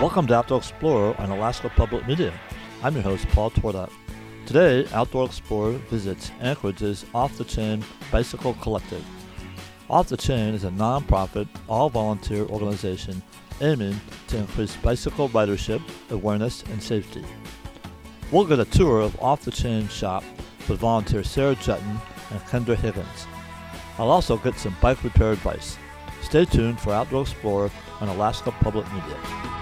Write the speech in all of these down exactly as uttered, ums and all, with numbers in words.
Welcome to Outdoor Explorer on Alaska Public Media. I'm your host, Paul Twardock. Today, Outdoor Explorer visits Anchorage's Off the Chain Bicycle Collective. Off the Chain is a non-profit, all-volunteer organization aiming to increase bicycle ridership, awareness, and safety. We'll get a tour of Off the Chain shop with volunteer Sarah Jutton and Kendra Higgins. I'll also get some bike repair advice. Stay tuned for Outdoor Explorer on Alaska Public Media.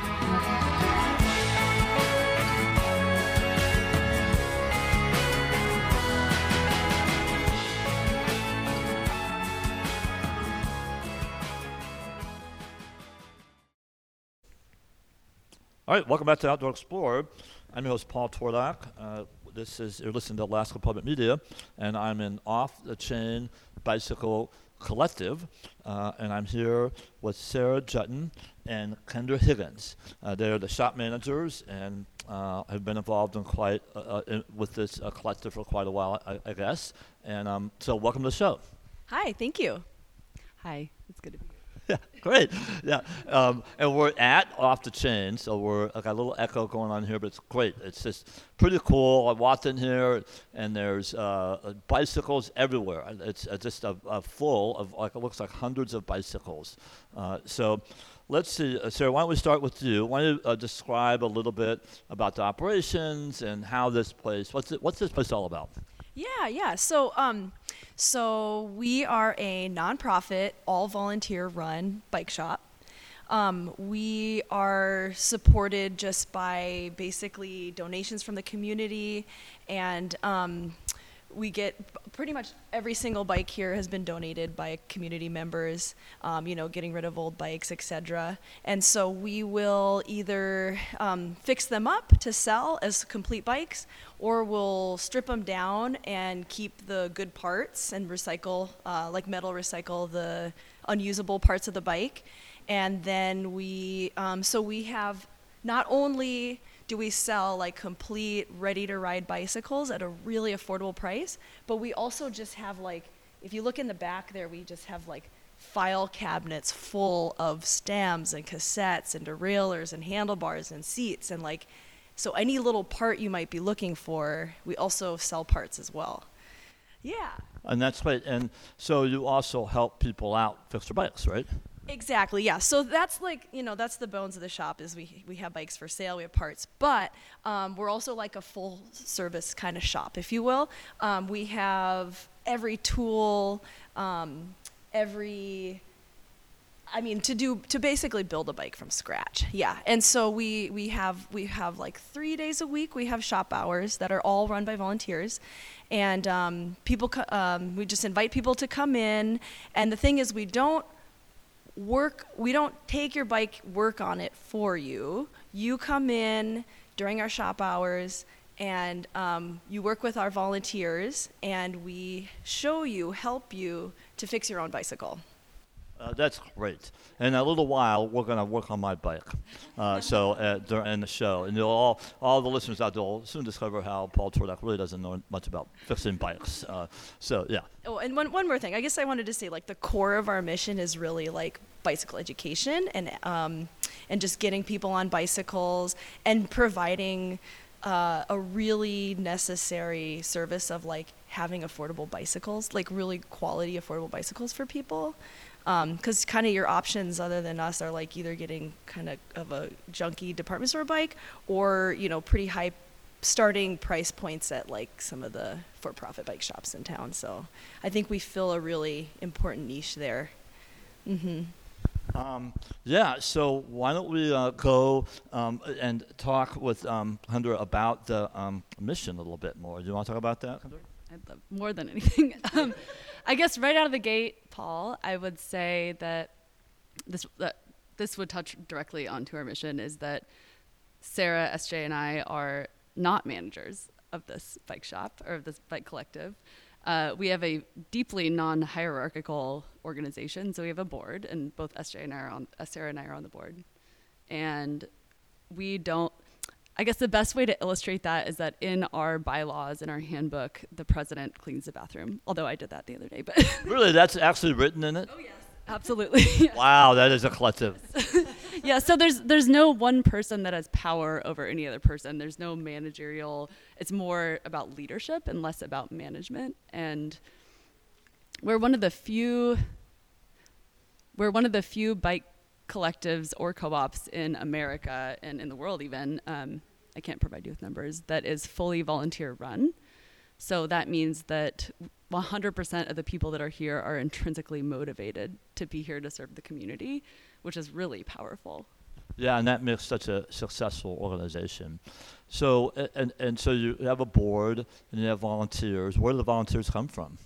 All right, welcome back to Outdoor Explorer. I'm your host, Paul Twardock. Uh, this is, you're listening to Alaska Public Media, and I'm in Off the Chain Bicycle Collective, uh, and I'm here with Sarah Jutton and Kendra Higgins. Uh, they're the shop managers and uh, have been involved in quite uh, uh, in, with this uh, collective for quite a while, I, I guess. And um, so, welcome to the show. Hi, thank you. Hi, it's good to be here. Yeah, great. Yeah, um, and we're at Off the Chain, so we're I got a little echo going on here, but it's great. It's just pretty cool. I walked in here, and there's uh, bicycles everywhere. It's uh, just a, a full of like it looks like hundreds of bicycles. Uh, so, let's see, uh, Sarah. Why don't we start with you? Why don't you uh, describe a little bit about the operations and how this place? What's it, what's this place all about? Yeah, yeah. So, um, so we are a nonprofit, all volunteer run bike shop. Um, we are supported just by basically donations from the community, and um, we get pretty much every single bike here has been donated by community members, um, you know, getting rid of old bikes, et cetera. And so we will either um, fix them up to sell as complete bikes, or we'll strip them down and keep the good parts and recycle, uh, like metal recycle the unusable parts of the bike. And then we, um, so we have not only do we sell like complete ready-to-ride bicycles at a really affordable price, but we also just have like, if you look in the back there, we just have like file cabinets full of stems and cassettes and derailleurs and handlebars and seats, and like, so any little part you might be looking for, we also sell parts as well. Yeah. And that's right. And so you also help people out fix their bikes, right? Exactly, yeah. So that's like, you know, that's the bones of the shop is we we have bikes for sale, we have parts, but um, we're also like a full service kind of shop, if you will. Um, we have every tool, um, every, I mean, to do, to basically build a bike from scratch, yeah. And so we, we have, we have like three days a week, we have shop hours that are all run by volunteers. And um, people, co- um, we just invite people to come in, and the thing is we don't, work we don't take your bike, work on it for you. You come in during our shop hours, and um, you work with our volunteers, and we show you, help you to fix your own bicycle. Uh, that's great. In a little while, we're going to work on my bike. Uh, so uh, during the show, and you'll all all the listeners out there will soon discover how Paul Twardock really doesn't know much about fixing bikes. Uh, so yeah. Oh, and one one more thing. I guess I wanted to say, like, the core of our mission is really like bicycle education and um, and just getting people on bicycles and providing uh, a really necessary service of like having affordable bicycles, like really quality affordable bicycles for people. Because um, kind of your options other than us are like either getting kind of of a junky department store bike, or, you know, pretty high starting price points at like some of the for-profit bike shops in town. So I think we fill a really important niche there. Mm-hmm. Um, yeah, so why don't we uh, go um, and talk with um, Kendra about the um, mission a little bit more. Do you want to talk about that, Kendra? I'd love more than anything. um, I guess right out of the gate, Paul, I would say that this that this would touch directly onto our mission, is that Sarah, S J, and I are not managers of this bike shop or of this bike collective. Uh, we have a deeply non-hierarchical organization, so we have a board, and both S J and I are on, uh, Sarah and I are on the board, and we don't. I guess the best way to illustrate that is that in our bylaws, in our handbook, the president cleans the bathroom. Although I did that the other day, but really, that's actually written in it? Oh yes, absolutely. Wow, that is a collective. Yeah, so there's there's no one person that has power over any other person. There's no managerial. It's more about leadership and less about management. And we're one of the few we're one of the few bike collectives or co-ops in America and in the world even. Um, I can't provide you with numbers, that is fully volunteer run. So that means that one hundred percent of the people that are here are intrinsically motivated to be here to serve the community, which is really powerful. Yeah, and that makes such a successful organization. So, a- and, and so you have a board and you have volunteers. Where do the volunteers come from?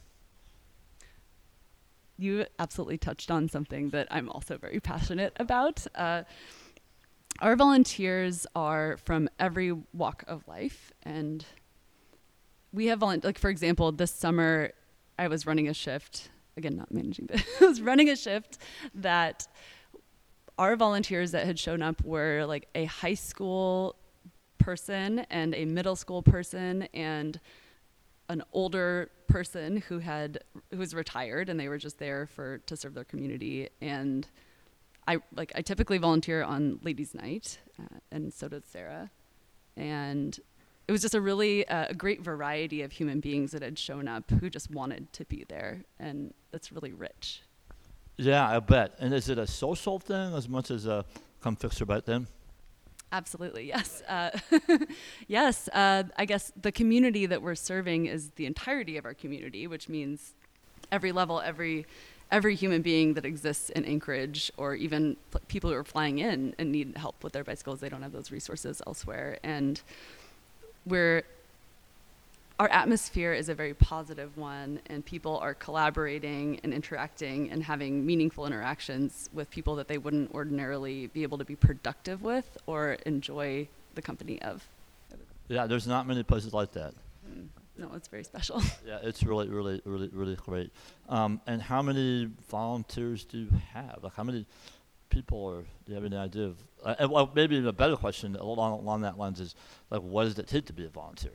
You absolutely touched on something that I'm also very passionate about. Uh, our volunteers are from every walk of life, and we have volunteers. Like, for example, this summer I was running a shift, again, not managing, but I was running a shift that our volunteers that had shown up were like a high school person and a middle school person and an older person who had who was retired, and they were just there for to serve their community. And I like I typically volunteer on ladies' night, uh, and so does Sarah. And it was just a really uh, a great variety of human beings that had shown up who just wanted to be there, and that's really rich. Yeah, I bet. And is it a social thing as much as a come fix your bike thing? Absolutely, yes. Uh, yes, uh, I guess the community that we're serving is the entirety of our community, which means every level, every every human being that exists in Anchorage, or even pl- people who are flying in and need help with their bicycles. They don't have those resources elsewhere. And we're our atmosphere is a very positive one, and people are collaborating and interacting and having meaningful interactions with people that they wouldn't ordinarily be able to be productive with or enjoy the company of. Yeah, there's not many places like that. Mm. No, it's very special. Yeah, it's really, really, really, really great. Um, and how many volunteers do you have? Like, how many people are, do you have any idea of? Uh, and, well, maybe a better question along, along that lines is, like, what does it take to be a volunteer?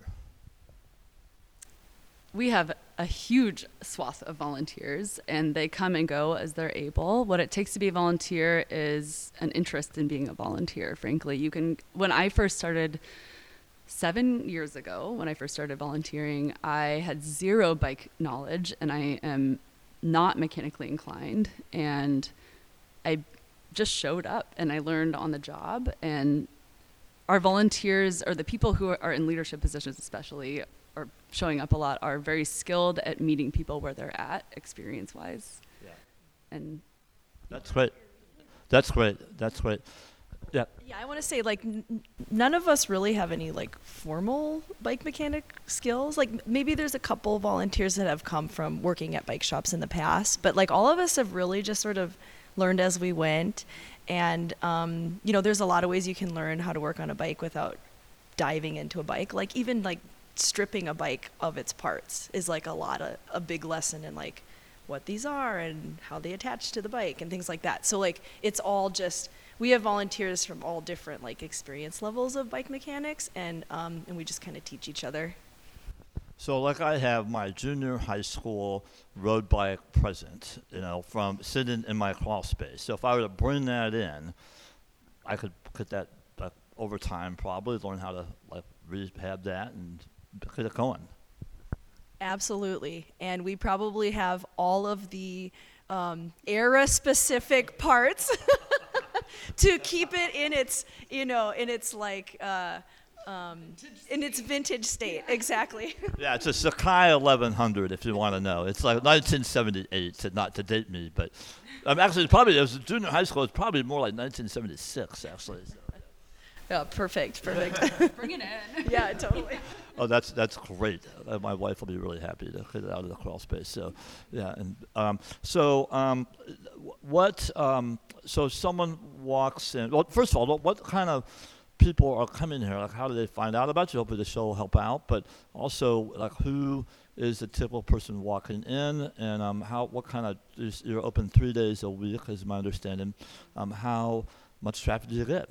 We have a huge swath of volunteers, and they come and go as they're able. What it takes to be a volunteer is an interest in being a volunteer, frankly. You can, when I first started seven years ago, when I first started volunteering, I had zero bike knowledge, and I am not mechanically inclined. And I just showed up, and I learned on the job. And our volunteers, or the people who are in leadership positions especially, or showing up a lot, are very skilled at meeting people where they're at, experience-wise. Yeah. And That's great. That's great. That's great. Yeah. Yeah, I want to say, like, n- none of us really have any, like, formal bike mechanic skills. Like, m- maybe there's a couple volunteers that have come from working at bike shops in the past, but, like, all of us have really just sort of learned as we went. And, um, you know, there's a lot of ways you can learn how to work on a bike without diving into a bike. Like, even, like, stripping a bike of its parts is, like, a lot of, a big lesson in, like, what these are and how they attach to the bike and things like that. So, like, it's all just... We have volunteers from all different, like, experience levels of bike mechanics, and um, and we just kind of teach each other. So, like, I have my junior high school road bike present, you know, from sitting in my crawl space. So if I were to bring that in, I could put that, like, over time probably, learn how to, like, rehab that and get it going. Absolutely. And we probably have all of the um, era-specific parts to keep it in its, you know, in its, like, uh, um, in its vintage state. Exactly. Yeah, it's a Sakai eleven hundred, if you want to know. It's like nineteen seventy-eight, to, not to date me, but um, actually, it's probably, it was junior high school, it's probably more like nineteen seventy-six, actually. So. Yeah, perfect, perfect. bring it in. Yeah, totally. Oh, that's that's great. Uh, my wife will be really happy to get it out of the crawl space. So, yeah, and um, so um, what? Um, so someone walks in. Well, first of all, what, what kind of people are coming here? Like, how do they find out about you? Hopefully, the show will help out. But also, like, who is the typical person walking in, and um, how? What kind of? You're open three days a week, is my understanding. Um, how much traffic do you get?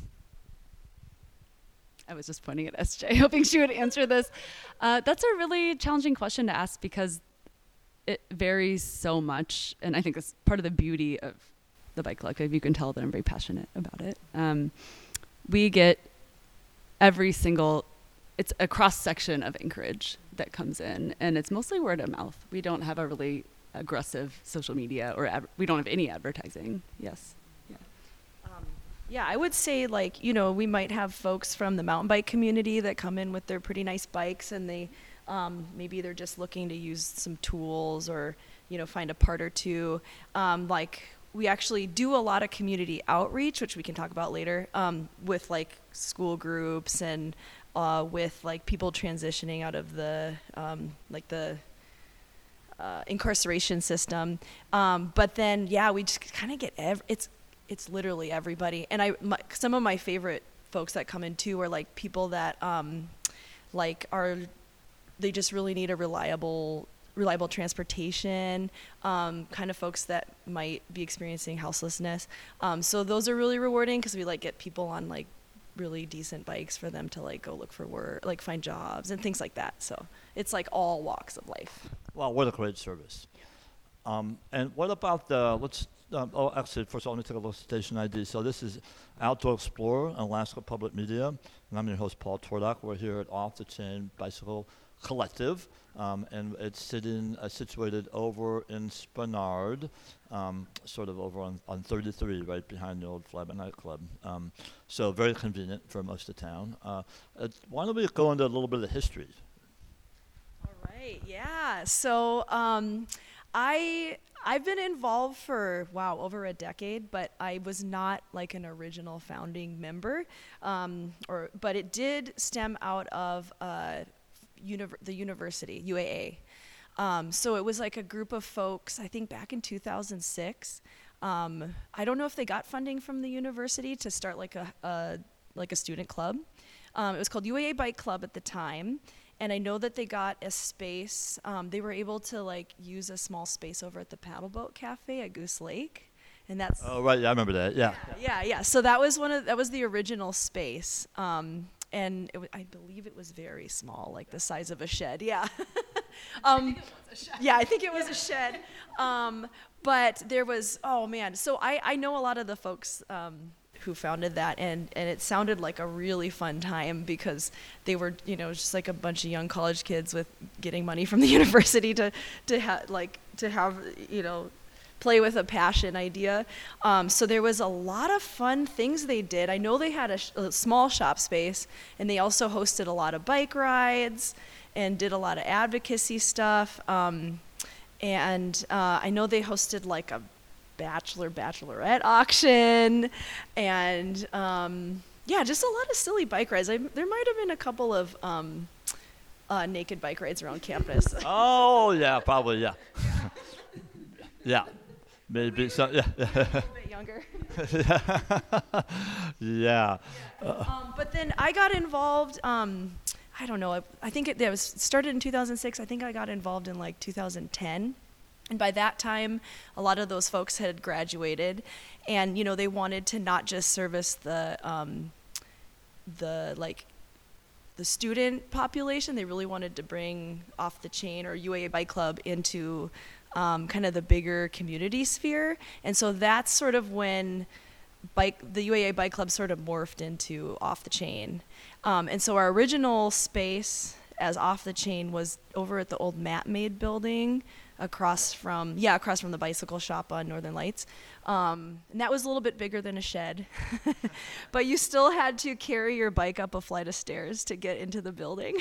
I was just pointing at S J, hoping she would answer this. Uh, that's a really challenging question to ask because it varies so much. And I think that's part of the beauty of the Bike Collective. You can tell that I'm very passionate about it. Um, we get every single, it's a cross section of Anchorage that comes in, and it's mostly word of mouth. We don't have a really aggressive social media, or ad- we don't have any advertising. Yes. Yeah. Um, yeah, I would say, like, you know, we might have folks from the mountain bike community that come in with their pretty nice bikes, and they um, maybe they're just looking to use some tools or, you know, find a part or two. Um, like, we actually do a lot of community outreach, which we can talk about later, um, with like school groups and uh, with like people transitioning out of the um, like the uh, incarceration system. Um, but then, yeah, we just kind of get ev- it's it's literally everybody. And I my, some of my favorite folks that come in too are like people that um, like are they just really need a reliable. reliable transportation, um, kind of folks that might be experiencing houselessness. Um, so those are really rewarding because we like get people on like really decent bikes for them to like go look for work, like find jobs and things like that. So it's like all walks of life. Well, what a great service. Um, and what about the, let's, um, oh, actually, first of all, let me take a look at station I D. So this is Outdoor Explorer, Alaska Public Media, and I'm your host, Paul Tordock. We're here at Off the Chain Bicycle Collective, um, and it's sitting uh, situated over in Spenard, um, sort of over on, on thirty-three, right behind the old Flyby nightclub. Um, so very convenient for most of town. Uh, uh, why don't we go into a little bit of history? All right, yeah. So um, I I've been involved for wow over a decade, but I was not like an original founding member, um, or but it did stem out of uh, univ- the university U A A. Um, so it was like a group of folks, I think back in two thousand six. Um, I don't know if they got funding from the university to start like a, a like a student club. Um, it was called U A A Bike Club at the time. And I know that they got a space. Um, they were able to like use a small space over at the Paddleboat Cafe at Goose Lake, and that's. Oh right, yeah, I remember that. Yeah. Yeah, yeah. yeah. So that was one of that was the original space, um, and it w- I believe it was very small, like the size of a shed. Yeah. um, yeah, I think it was a shed. Um, but there was oh man. So I I know a lot of the folks. Um, who founded that, and, and it sounded like a really fun time because they were, you know, just like a bunch of young college kids with getting money from the university to, to have, like, to have, you know, play with a passion idea. Um, so there was a lot of fun things they did. I know they had a, sh- a small shop space, and they also hosted a lot of bike rides and did a lot of advocacy stuff. Um, and uh, I know they hosted like a bachelor bachelorette auction, and um, yeah, just a lot of silly bike rides. I, there might have been a couple of um, uh, naked bike rides around campus. Oh yeah, probably yeah. Yeah, maybe so. Yeah. A little bit younger. Yeah. Um, but then I got involved. Um, I don't know. I, I think it, it was started in two thousand six. I think I got involved in like two thousand ten. And by that time, a lot of those folks had graduated, and you know they wanted to not just service the um, the like the student population. They really wanted to bring Off the Chain or U A A Bike Club into um, kind of the bigger community sphere. And so that's sort of when bike the U A A Bike Club sort of morphed into Off the Chain. Um, and so our original space as Off the Chain was over at the old Matt Made building. Across from, yeah, across from the bicycle shop on Northern Lights. Um, and that was a little bit bigger than a shed. But you still had to carry your bike up a flight of stairs to get into the building.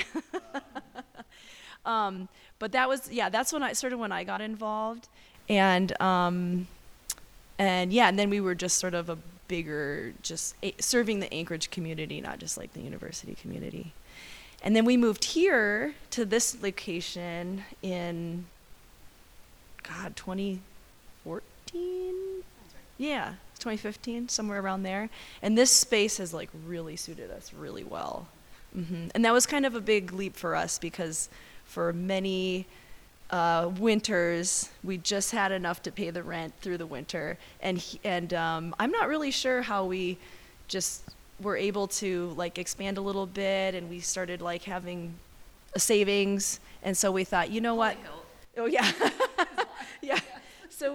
um, but that was, yeah, that's when I, sort of when I got involved. And, um, and yeah, and then we were just sort of a bigger, just a- serving the Anchorage community, not just like the university community. And then we moved here to this location in God, twenty fourteen? Yeah, twenty fifteen, somewhere around there. And this space has like really suited us really well. Mm-hmm. And that was kind of a big leap for us because for many uh, winters, we just had enough to pay the rent through the winter. And he, and um, I'm not really sure how we just were able to like expand a little bit, and we started like having a savings. And so we thought, you know what? Oh yeah. Yeah. So we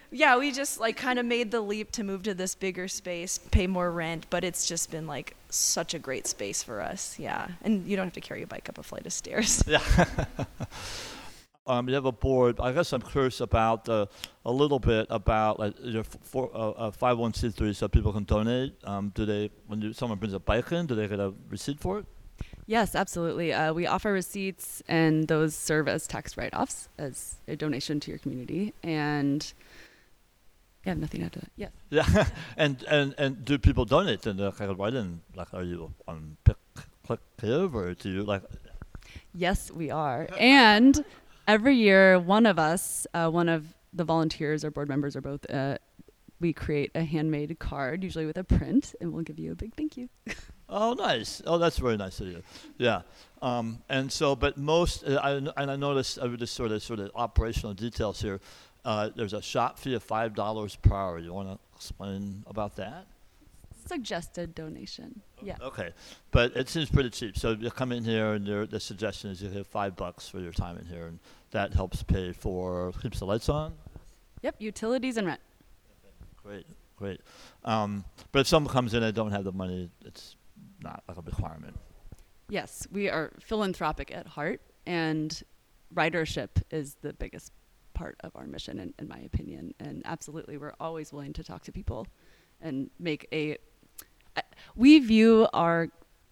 yeah, we just like kind of made the leap to move to this bigger space, pay more rent, but it's just been like such a great space for us. Yeah. And you don't have to carry a bike up a flight of stairs. Yeah. um, you have a board. I guess I'm curious about uh, a little bit about like, your f- for, uh, uh, five oh one c three so people can donate. Um, do they, when you, someone brings a bike in, do they get a receipt for it? Yes, absolutely. Uh, we offer receipts, and those serve as tax write-offs as a donation to your community. And yeah, nothing after that. Yes. Yeah, and, and and do people donate? And uh, kind of write in, like, are you on Pick, Click, Give, or do you like? Yes, we are. And every year, one of us, uh, one of the volunteers or board members or both, uh, we create a handmade card, usually with a print, and we'll give you a big thank you. Oh, nice. Oh, that's very nice of you. Yeah. Um, and so, but most, uh, I, and I noticed, I would just sort of, sort of operational details here. Uh, there's a shop fee of five dollars per hour. You want to explain about that? Suggested donation. Yeah. Okay. But it seems pretty cheap. So you come in here, and your, the suggestion is you have five bucks for your time in here, and that helps pay for, keeps the lights on? Yep, utilities and rent. Great, great. Um, but if someone comes in and don't have the money, it's not like a requirement. Yes, we are philanthropic at heart, and ridership is the biggest part of our mission, in, in my opinion. And absolutely, we're always willing to talk to people and make a. Uh, we view our.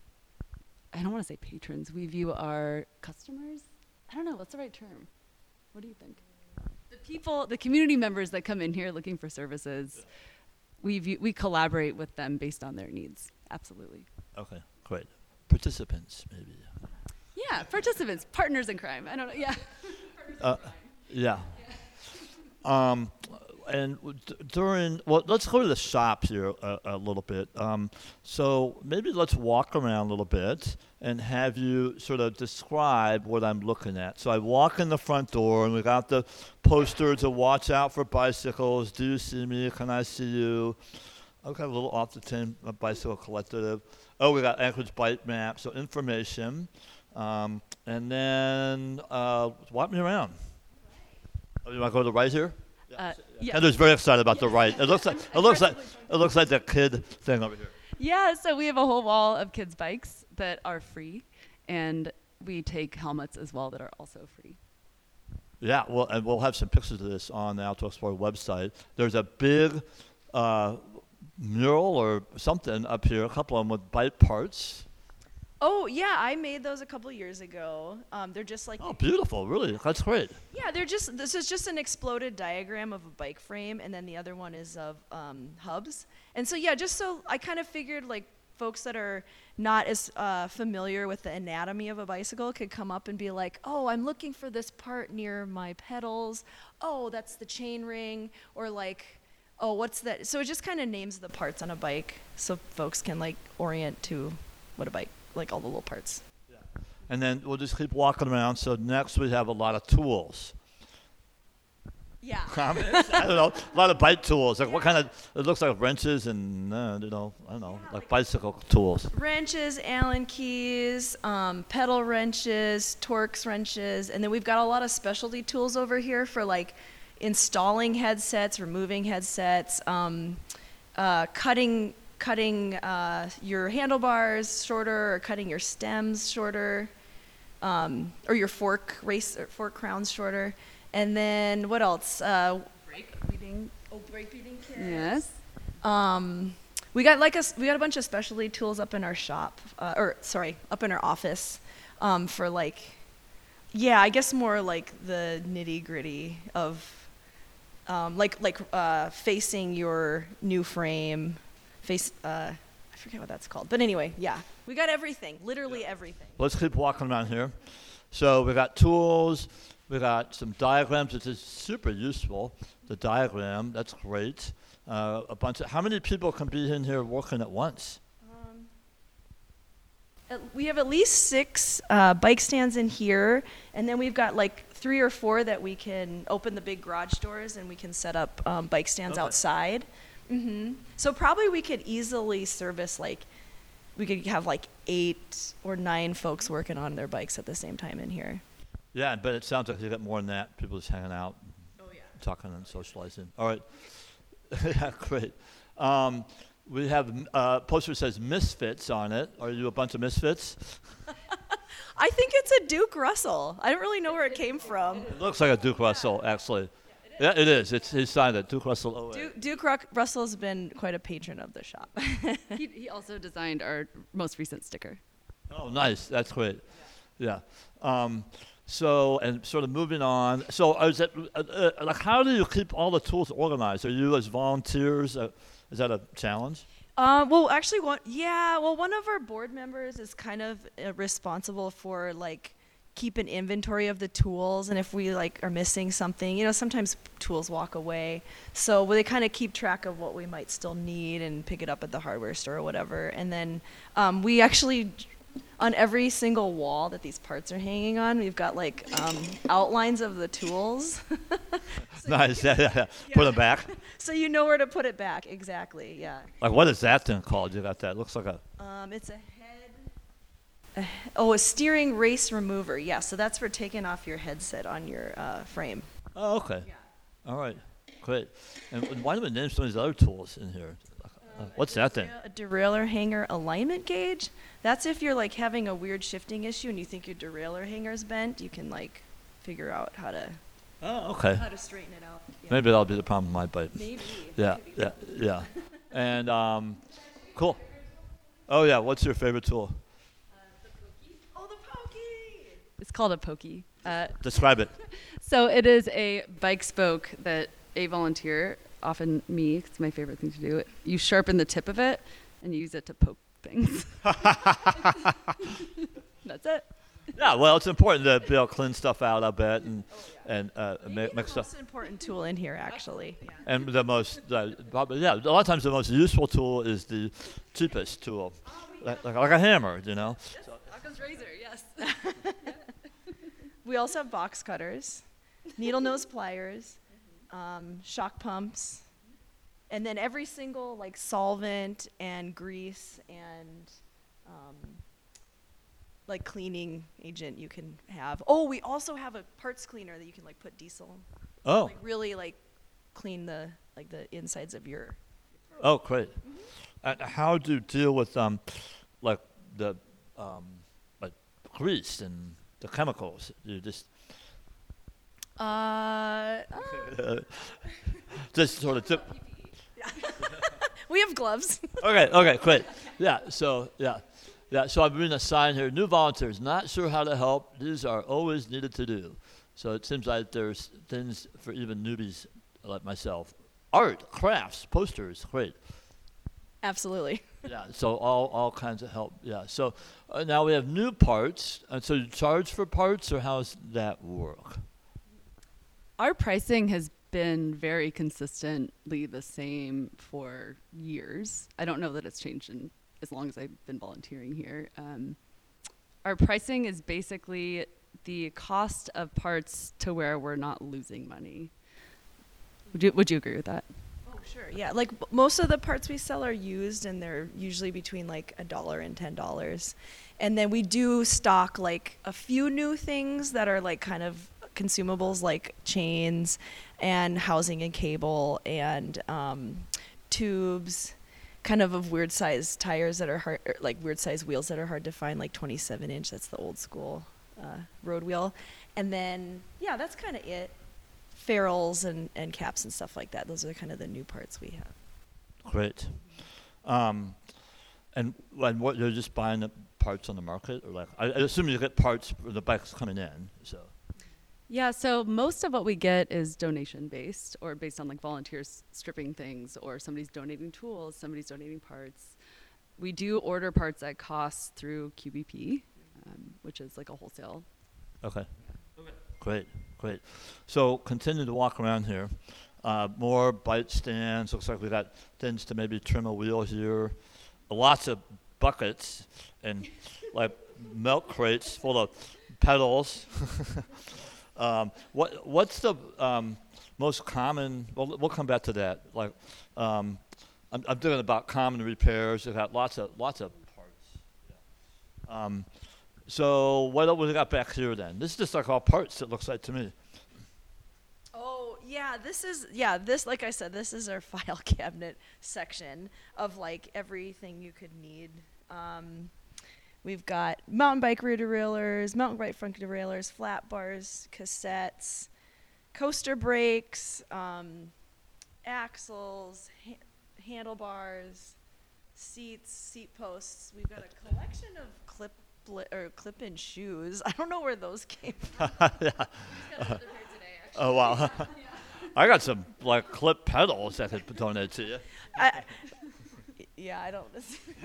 I don't want to say patrons. We view our customers. I don't know what's the right term. What do you think? The people, the community members that come in here looking for services, yeah. we view, we collaborate with them based on their needs. Absolutely. Okay, great. Participants, maybe. Yeah, participants, partners in crime. I don't know. Yeah. uh, yeah. yeah. Um, and d- during, well, let's go to the shop here a, a little bit. Um, so maybe let's walk around a little bit and have you sort of describe what I'm looking at. So I walk in the front door, and we got the poster to watch out for bicycles. Do you see me? Can I see you? I've got a little off the chain bicycle collective. Oh, we got Anchorage bike map, so information. Um, and then uh, walk me around. Oh, you want to go to the right here? Uh, yeah. Heather's very excited about the right. It looks like it looks like it looks like the kid thing over here. Yeah, so we have a whole wall of kids' bikes that are free, and we take helmets as well that are also free. Yeah, well, and we'll have some pictures of this on the Outdoor Explorer website. There's a big uh, mural or something up here, a couple of them with bike parts. Oh, yeah, I made those a couple years ago. Um, they're just like... Oh, beautiful, really. That's great. Yeah, they're just, this is just an exploded diagram of a bike frame, and then the other one is of um, hubs. And so, yeah, just so I kind of figured, like, folks that are not as uh, familiar with the anatomy of a bicycle could come up and be like, oh, I'm looking for this part near my pedals. Oh, that's the chain ring. Or like, oh, what's that? So it just kind of names the parts on a bike so folks can, like, orient to what a bike, like all the little parts. Yeah. And then we'll just keep walking around. So next we have a lot of tools. Yeah. I don't know, a lot of bike tools. Like yeah. What kind of, it looks like wrenches and, uh, you know, I don't know, yeah, like, like bicycle tools. Wrenches, Allen keys, um, pedal wrenches, Torx wrenches, and then we've got a lot of specialty tools over here for like installing headsets, removing headsets, um, uh, cutting cutting uh, your handlebars shorter or cutting your stems shorter, um, or your fork race or fork crowns shorter. And then what else? Uh, brake beating. Oh, brake beating kit. Yes. Um, we got like a we got a bunch of specialty tools up in our shop, uh, or sorry, up in our office, um, for like, yeah, I guess more like the nitty gritty of, um, like like uh, facing your new frame, face. Uh, I forget what that's called, but anyway, yeah, we got everything, literally yeah. everything. Let's keep walking around here. So we got tools. We got some diagrams, which is super useful. The diagram, that's great. Uh, a bunch of, how many people can be in here working at once? Um, at, we have at least six uh, bike stands in here, and then we've got like three or four that we can open the big garage doors and we can set up um, bike stands okay. outside. Mm-hmm. So probably we could easily service like, we could have like eight or nine folks working on their bikes at the same time in here. Yeah, but it sounds like you got more than that. People just hanging out, oh, yeah. talking and socializing. All right. Yeah, great. Um, we have a uh, poster that says Misfits on it. Are you a bunch of misfits? I think it's a Duke Russell. I don't really know where it came from. It looks like a Duke Russell, actually. Yeah, it is. It's he signed it. Duke Russell. Oh, Duke, Duke Ruck- Russell's been quite a patron of the shop. he, he also designed our most recent sticker. Oh, nice. That's great. Yeah. Um, so, and sort of moving on. So, is it, uh, uh, like, how do you keep all the tools organized? Are you, as volunteers, uh, is that a challenge? Uh, well, actually, one, yeah. Well, one of our board members is kind of uh, responsible for like keep an inventory of the tools, and if we like are missing something, you know, sometimes tools walk away. So well, they kind of keep track of what we might still need and pick it up at the hardware store or whatever. And then um, we actually, on every single wall that these parts are hanging on, we've got like um, outlines of the tools. So Nice. Yeah, yeah, yeah. Put them back. So you know where to put it back. Exactly. Yeah. Like, what is that thing called? You got that? It looks like a. Um, it's a head. A, he- oh, a steering race remover. Yeah. So that's for taking off your headset on your uh, frame. Oh, okay. All right. Great. And, and why don't we name some of these other tools in here? Uh, what's that thing? A derailleur hanger alignment gauge. That's if you're like having a weird shifting issue and you think your derailleur hanger's bent, you can like figure out how to Oh, okay. how to straighten it out. Yeah. Maybe that'll be the problem with my bike. Maybe. Yeah, Maybe. yeah, yeah. And um, cool. Oh yeah, what's your favorite tool? Oh, the pokey. It's called a pokey. Uh, Describe it. so it is a bike spoke that a volunteer, often me, it's my favorite thing to do. You sharpen the tip of it and you use it to poke things. That's it. Yeah, well, it's important to be able to clean stuff out, I bet, and and uh, Maybe make, the make most stuff. important tool in here, actually. Yeah. And the most, uh, probably, yeah, a lot of times the most useful tool is the cheapest tool, like, like, like a hammer, you know. Occam's razor, yes. We also have box cutters, needle nose pliers, um, shock pumps, and then every single like solvent and grease and um, like cleaning agent you can have. Oh, we also have a parts cleaner that you can like put diesel, Oh, like really like clean the like the insides of your. oh, great. And how do you deal with um, like the um, like grease and the chemicals? You just Uh, uh, uh, just sort of tip. we have gloves. Okay, okay, great. Yeah, so, yeah. Yeah, so I'm reading a sign here. New volunteers, not sure how to help. These are always needed to do. So it seems like there's things for even newbies like myself. Art, crafts, posters, great. Absolutely. Yeah, so all, all kinds of help. Yeah, so uh, now we have new parts. And so you charge for parts, or how does that work? Our pricing has been very consistently the same for years. I don't know that it's changed in as long as I've been volunteering here. Um, our pricing is basically the cost of parts to where we're not losing money. Would you Would you agree with that? Oh, sure. Yeah, like b- most of the parts we sell are used, and they're usually between like a dollar and ten dollars. And then we do stock like a few new things that are like kind of consumables, like chains and housing and cable and um, tubes, kind of of weird size tires that are hard, er, like weird size wheels that are hard to find, like twenty-seven inch. That's the old school uh, road wheel. And then yeah, that's kind of it. Ferrules and, and caps and stuff like that. Those are kind of the new parts we have. Great. Um, and, and what, you're just buying the parts on the market? Or like, I, I assume you get parts for the bikes coming in, so. Yeah, so most of what we get is donation based or based on like volunteers stripping things, or somebody's donating tools, somebody's donating parts. We do order parts at cost through Q B P, um, which is like a wholesale. Okay. Okay. Great, great. So continue to walk around here. Uh, more bite stands. Looks like we got things to maybe trim a wheel here. Lots of buckets and like milk crates full of pedals. um, what what's the um, most common? Well, we'll come back to that. Like, um, I'm, I'm thinking about common repairs. We've got lots of lots of parts. Yeah. Um, So what else we got back here then? This is just like all parts, it looks like to me. Oh, yeah. yeah, this is, yeah, this, like I said, this is our file cabinet section of like everything you could need. Um, we've got mountain bike rear deraillers, mountain bike front deraillers, flat bars, cassettes, coaster brakes, um, axles, ha- handlebars, seats, seat posts. We've got a collection of clip bli- or clip-in shoes. I don't know where those came from. Yeah. Oh, wow. I got some like clip pedals that could donate to you. I, yeah, I don't.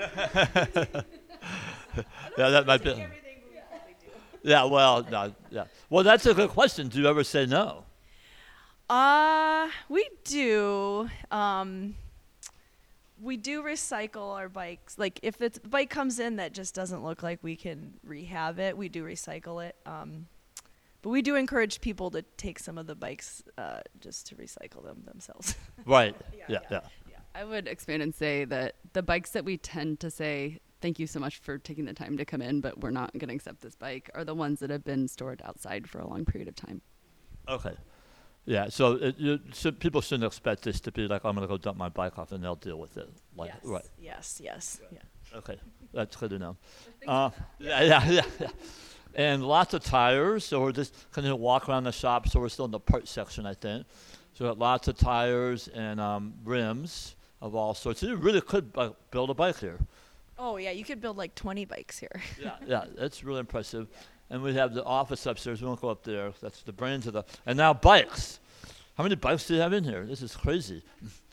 Yeah, that might be. Yeah, well, no, yeah. Well, that's a good question. Do you ever say no? Uh, we do. Um, we do recycle our bikes. Like if the bike comes in that just doesn't look like we can rehab it, we do recycle it. Um, but we do encourage people to take some of the bikes uh, just to recycle them themselves. Right. Yeah, Yeah, yeah. yeah. I would expand and say that the bikes that we tend to say, thank you so much for taking the time to come in, but we're not going to accept this bike, are the ones that have been stored outside for a long period of time. Okay. Yeah, so, it, you, so people shouldn't expect this to be like, I'm going to go dump my bike off and they'll deal with it. Like, yes. Right. Yes. Yes. Yeah. Okay. That's good to know. Uh, yeah, yeah, yeah, yeah. And lots of tires, so we're just kind of walk around the shop, so we're still in the parts section, I think. So we got lots of tires and um, rims of all sorts. So you really could uh, build a bike here. Oh yeah, you could build like twenty bikes here. Yeah, yeah, that's really impressive. And we have the office upstairs. We won't go up there. That's the brains of the. And now bikes. How many bikes do you have in here? This is crazy.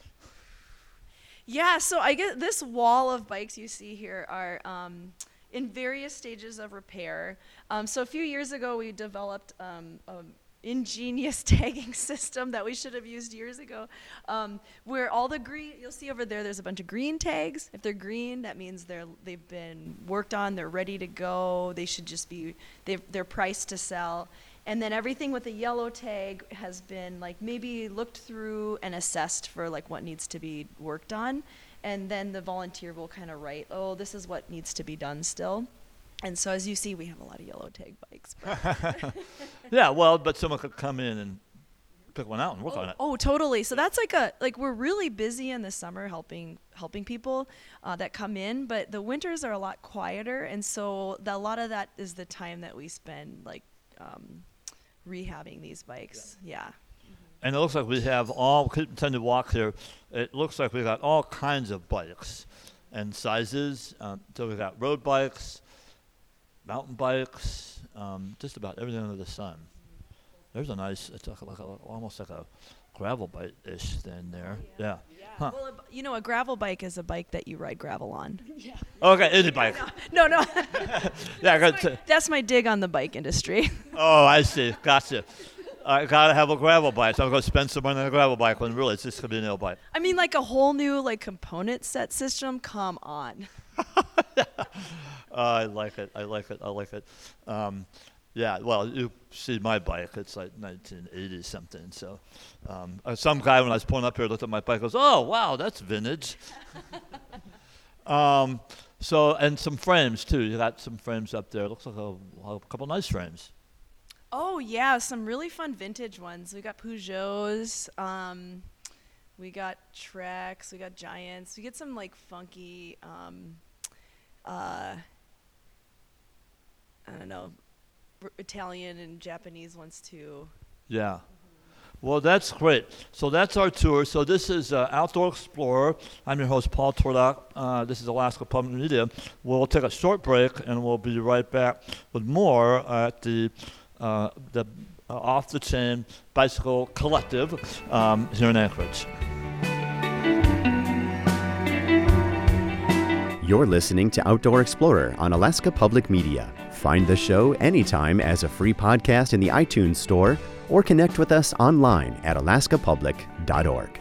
Yeah, so I guess this wall of bikes you see here are um, in various stages of repair. Um, so a few years ago, we developed um, an ingenious tagging system that we should have used years ago, um, where all the green, you'll see over there, there's a bunch of green tags. If they're green, that means they're they've been worked on, they're ready to go. They should just be, they've, they're priced to sell. And then everything with a yellow tag has been like maybe looked through and assessed for like what needs to be worked on. And then the volunteer will kind of write, oh, this is what needs to be done still. And so as you see, we have a lot of yellow tag bikes. Yeah, well, but someone could come in and pick one out and work oh, on it. Oh, totally. So that's like a, like we're really busy in the summer helping helping people uh, that come in, but the winters are a lot quieter. And so the, a lot of that is the time that we spend like um, rehabbing these bikes. Yeah. yeah. And it looks like we have all, we tend to walk here, it looks like we got all kinds of bikes and sizes. Um, so we got road bikes, mountain bikes, um, just about everything under the sun. There's a nice, it's like, like a, almost like a gravel bike-ish thing there. Oh, yeah. Yeah. yeah. Huh. Well, a, you know, a gravel bike is a bike that you ride gravel on. Yeah. Okay, any bike. No, no. Yeah, I got that's, my, to, that's my dig on the bike industry. oh, I see. Gotcha. I gotta have a gravel bike. So I'm gonna spend some money on a gravel bike when really it's just gonna be an old bike. I mean, like a whole new like component set system. Come on. uh, I like it. I like it. I like it. Um, yeah. Well, you see my bike. It's like nineteen eighty something. So, um, uh, some guy when I was pulling up here looked at my bike, goes, "Oh, wow, that's vintage." um, so and some frames too. You got some frames up there. Looks like a, a couple nice frames. Oh yeah, some really fun vintage ones. We got Peugeots, um, we got Treks, we got Giants. We get some like funky, um, uh, I don't know, r- Italian and Japanese ones too. Yeah. Well, that's great. So that's our tour. So this is uh, Outdoor Explorer. I'm your host, Paul Twardock. Uh, this is Alaska Public Media. We'll take a short break, and we'll be right back with more at the Uh, the uh, Off the Chain Bicycle Collective um, here in Anchorage. You're listening to Outdoor Explorer on Alaska Public Media. Find the show anytime as a free podcast in the iTunes Store or connect with us online at alaska public dot org.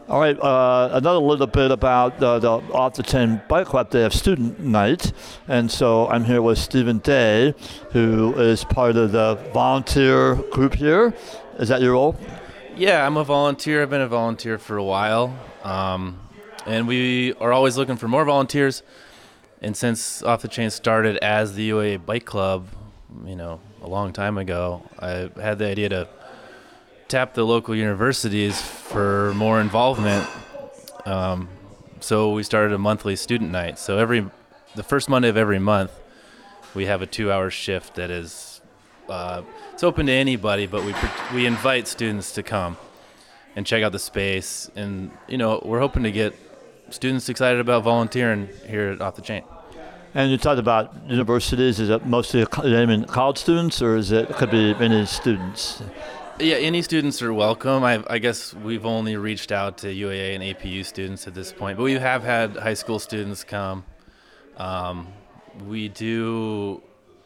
All right, uh, another little bit about uh, the Off the Chain Bike Club. They have student night, and so I'm here with Stephen Day, who is part of the volunteer group here. Is that your role? Yeah, I'm a volunteer. I've been a volunteer for a while, um, and we are always looking for more volunteers. And since Off the Chain started as the U A A Bike Club, you know, a long time ago, I had the idea to tap the local universities for more involvement. Um, so we started a monthly student night. So every, the first Monday of every month, we have a two-hour shift that is, uh, it's open to anybody, but we we invite students to come and check out the space. And you know, we're hoping to get students excited about volunteering here at Off the Chain. And you talked about universities. Is it mostly I mean, college students, or is it could be any students? Yeah, any students are welcome. I, I guess we've only reached out to U A A and A P U students at this point, but we have had high school students come. Um, we do,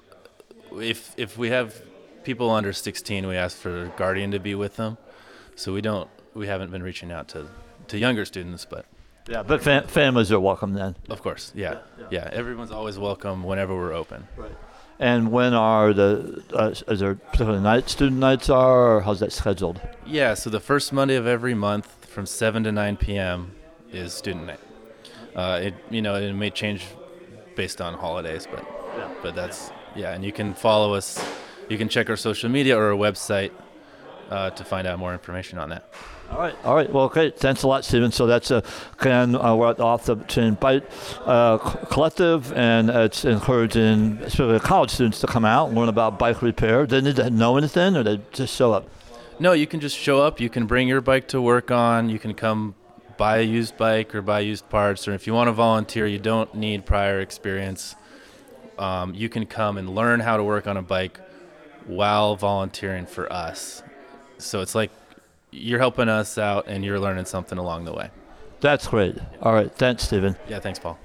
if if we have people under sixteen, we ask for a guardian to be with them. So we don't, we haven't been reaching out to, to younger students, but. Yeah, but fam- families are welcome then. Of course, yeah, yeah, yeah. Everyone's always welcome whenever we're open. Right. And when are the, uh, is there particular night student nights are, or how's that scheduled? Yeah, so the first Monday of every month from seven to nine p.m. is student night. Uh, it, you know, it may change based on holidays, but yeah. but that's, yeah, and you can follow us, you can check our social media or our website uh, to find out more information on that. All right, all right. Well, great. Thanks a lot, Stephen. So that's a again, uh, we're at the Off the Chain Bike uh, Collective, and it's encouraging especially college students to come out and learn about bike repair. Do they need to know anything, or they just show up? No, you can just show up. You can bring your bike to work on. You can come buy a used bike or buy used parts, or if you want to volunteer, you don't need prior experience. Um, you can come and learn how to work on a bike while volunteering for us. So it's like you're helping us out and you're learning something along the way. That's great. All right. Thanks, Stephen. Yeah, thanks, Paul.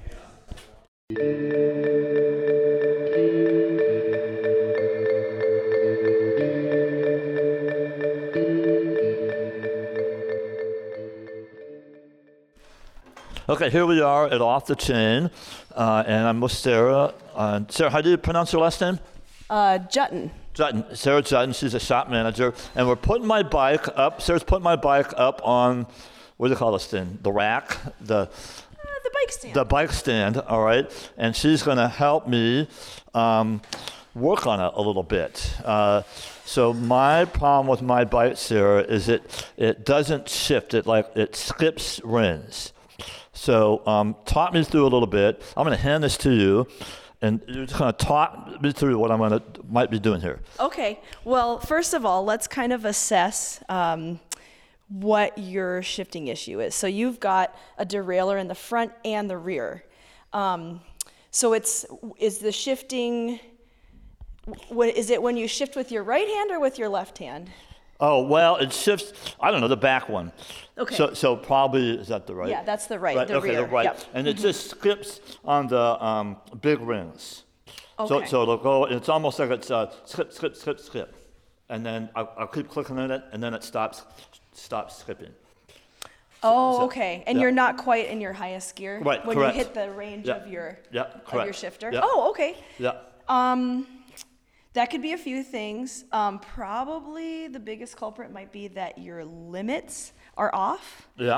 Okay, here we are at Off the Chain, uh, and I'm with Sarah. Uh, Sarah, how do you pronounce your last name? Uh, Jutton. Jutton, Sarah Jutton, she's a shop manager, and we're putting my bike up, Sarah's putting my bike up on, what do you call this thing, the rack? The Uh, the bike stand. The bike stand, all right, and she's going to help me um, work on it a little bit. Uh, so my problem with my bike, Sarah, is it it doesn't shift, it like, it skips rings. So um, talk me through a little bit. I'm going to hand this to you. And you're just going to talk me through what I'm going to might be doing here. Okay. Well, first of all, let's kind of assess um, what your shifting issue is. So you've got a derailleur in the front and the rear. Um, so it's is the shifting. What is it when you shift with your right hand or with your left hand? Oh well, it shifts. I don't know the back one. Okay. So so probably is that the right? Yeah, that's the right. right The okay, rear. the right. Yep. And it just skips on the um, big rings. So Okay. so it'll go. It's almost like it's uh, skip skip skip skip, and then I'll, I'll keep clicking on it, and then it stops stops skipping. Oh, so- okay. And yeah. you're not quite in your highest gear Right, when correct. you hit the range Yeah. of your Yeah, of correct. your shifter. Yeah. Oh, okay. Yeah. Um, that could be a few things. Um, probably the biggest culprit might be that your limits are off. Yeah.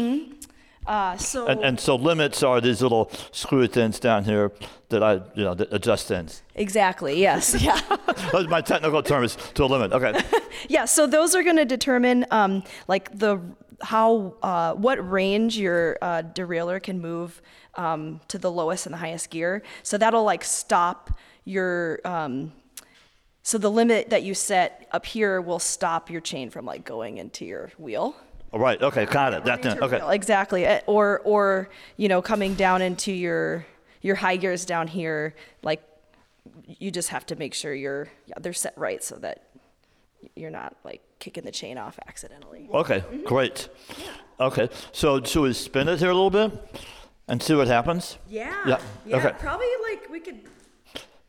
Uh, so And, and so limits are these little screw things down here that I, you know, that adjust things. exactly, yes, yeah, That's my technical term is to a limit. Okay. yeah. So those are going to determine um, like the how uh, what range your uh, derailleur can move um, to the lowest and the highest gear. So that'll like stop your. Um, so the limit that you set up here will stop your chain from like going into your wheel. All right. Okay. Got it. That thing. Okay. Exactly. Uh, Or, or you know, coming down into your your high gears down here, like you just have to make sure you're yeah, they're set right so that you're not like kicking the chain off accidentally. Okay. Great. Okay. So should we spin it here a little bit and see what happens? Yeah. Yeah, okay. Probably like we could.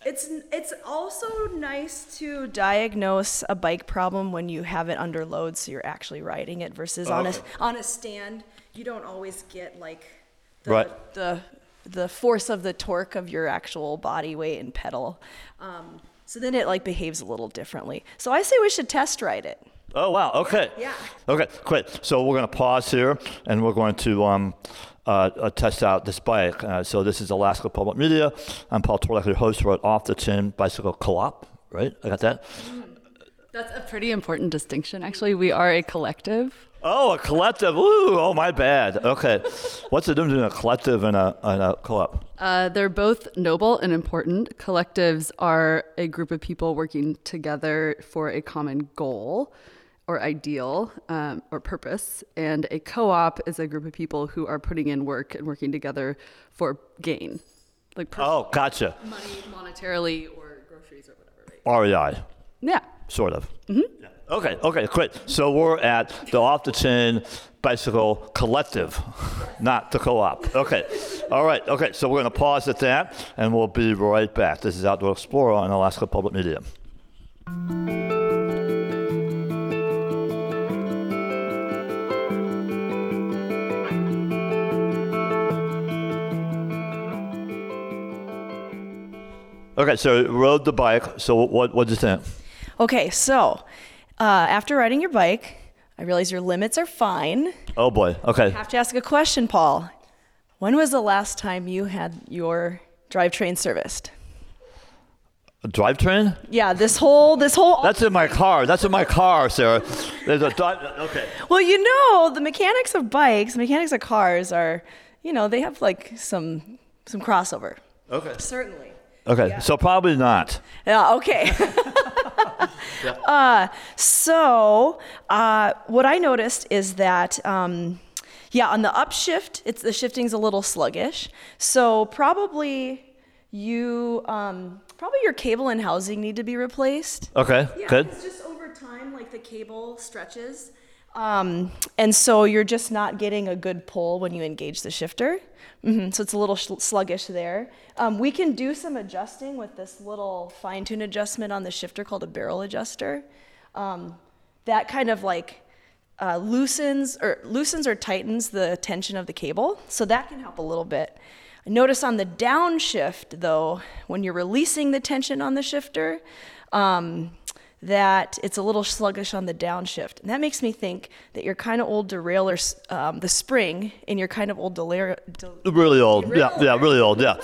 It's it's also nice to diagnose a bike problem when you have it under load, so you're actually riding it versus Oh, on okay. a on a stand. You don't always get like the Right. the the force of the torque of your actual body weight and pedal. Um, so then it like behaves a little differently. So I say we should test ride it. Oh, wow. Okay. Yeah. Okay, great. So we're going to pause here, and we're going to um, uh, uh, test out this bike. Uh, so this is Alaska Public Media. I'm Paul Torlak, your host. We're at Off the Chain Bicycle Co-op, right? I got that? That's a pretty important distinction. Actually, we are a collective. Oh, a collective. Ooh, oh, my bad. Okay. What's the difference between a collective and a, and a co-op? Uh, they're both noble and important. Collectives are a group of people working together for a common goal or ideal um, or purpose. And a co-op is a group of people who are putting in work and working together for gain, like personal Oh, gotcha. money, monetarily, or groceries or whatever. Right? R E I, Yeah. sort of. Mm-hmm. Okay, okay, great. So we're at the Off the Chain Bicycle Collective, not the co-op. Okay, all right, okay. So we're going to pause at that, and we'll be right back. This is Outdoor Explorer on Alaska Public Media. Okay, so you rode the bike. So what what did you think? Okay, so uh, after riding your bike, I realize your limits are fine. Oh boy. Okay. I have to ask a question, Paul. When was the last time you had your drivetrain serviced? A drivetrain? Yeah, this whole this whole. That's in my car. That's in my car, Sarah. There's a drive. Okay. Well, you know, the mechanics of bikes, mechanics of cars are, you know, they have like some some crossover. Okay. Certainly. Okay. Yeah. So probably not. Yeah, okay. uh, so uh, what I noticed is that, um, yeah, on the upshift, it's the shifting's a little sluggish. So probably you, um, probably your cable and housing need to be replaced. Okay. Yeah, Good. it's just over time, like the cable stretches. Um, and so you're just not getting a good pull when you engage the shifter. Mm-hmm. So it's a little sh- sluggish there. Um, we can do some adjusting with this little fine-tune adjustment on the shifter called a barrel adjuster. Um, that kind of like uh, loosens or loosens or tightens the tension of the cable. So that can help a little bit. Notice on the downshift, though, when you're releasing the tension on the shifter, um, that it's a little sluggish on the downshift. And that makes me think that you're kind of old derailleur, um, the spring in your kind of old derailleur, de- Really old. Yeah. Yeah. Really old. Yeah.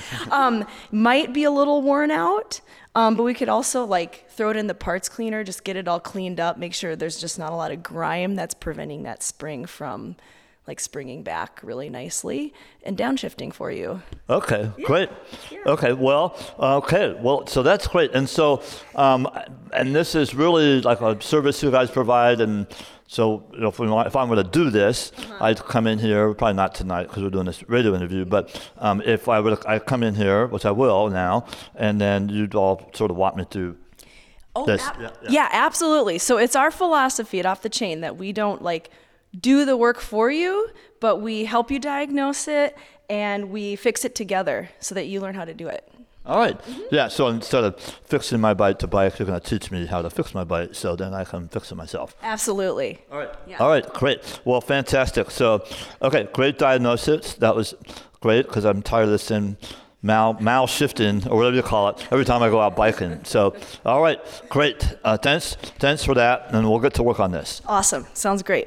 um, might be a little worn out, um, but we could also like throw it in the parts cleaner, just get it all cleaned up, make sure there's just not a lot of grime that's preventing that spring from like springing back really nicely and downshifting for you. Okay, great. Yeah. Okay, well, okay, well, so that's great. And so, um, and this is really like a service you guys provide. And so, you know, if, we want, if I'm going to do this, uh-huh. I'd come in here, probably not tonight because we're doing this radio interview, but um, if I would, I come in here, which I will now, and then you'd all sort of walk me through. Oh, this. ab- Yeah, yeah. yeah. yeah, absolutely. So it's our philosophy at Off the Chain that we don't like do the work for you, but we help you diagnose it and we fix it together so that you learn how to do it. All right. Mm-hmm. Yeah, so instead of fixing my bike to bike, you're going to teach me how to fix my bike so then I can fix it myself. Absolutely. All right. Yeah. All right, great. Well, fantastic. So, okay, great diagnosis. That was great because I'm tired of this thing mal, mal shifting or whatever you call it every time I go out biking. So, all right, great. Uh, thanks, thanks for that, and we'll get to work on this. Awesome. Sounds great.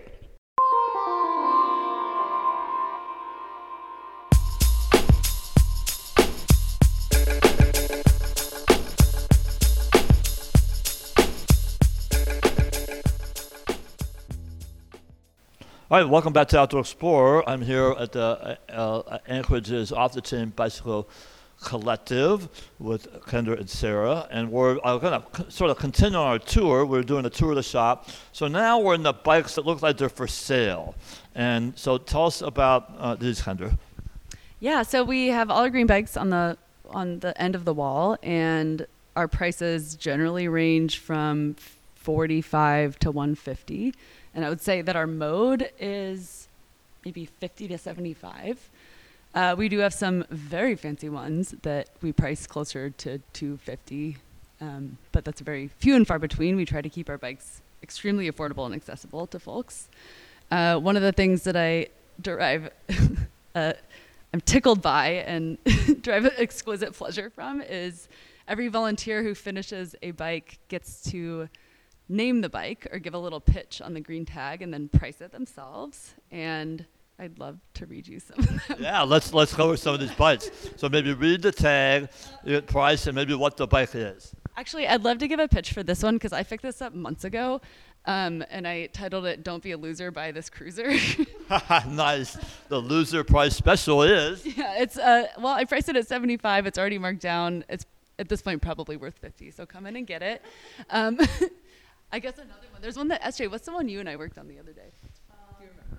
All right, welcome back to Outdoor Explorer. I'm here at the uh, uh, Anchorage's Off the Chain Bicycle Collective with Kendra and Sarah, and we're uh, going to c- sort of continue our tour. We're doing a tour of the shop. So now we're in the bikes that look like they're for sale. And so tell us about uh, these, Kendra. Yeah, so we have all our green bikes on the on the end of the wall, and our prices generally range from forty-five to one hundred fifty. And I would say that our mode is maybe fifty to seventy-five. Uh, we do have some very fancy ones that we price closer to two fifty, um, but that's very few and far between. We try to keep our bikes extremely affordable and accessible to folks. Uh, one of the things that I derive, uh, I'm tickled by and derive exquisite pleasure from is every volunteer who finishes a bike gets to name the bike or give a little pitch on the green tag and then price it themselves. And I'd love to read you some of them. Yeah, let's let's cover some of these bikes. So maybe read the tag, the price, and maybe what the bike is. Actually, I'd love to give a pitch for this one because I picked this up months ago, um, and I titled it "Don't Be a Loser, Buy This Cruiser." Nice. The loser price special is. Yeah, it's uh, well, I priced it at seventy-five. It's already marked down. It's at this point probably worth fifty. So come in and get it. Um, I guess another one. There's one that S J. What's the one you and I worked on the other day? Do you remember?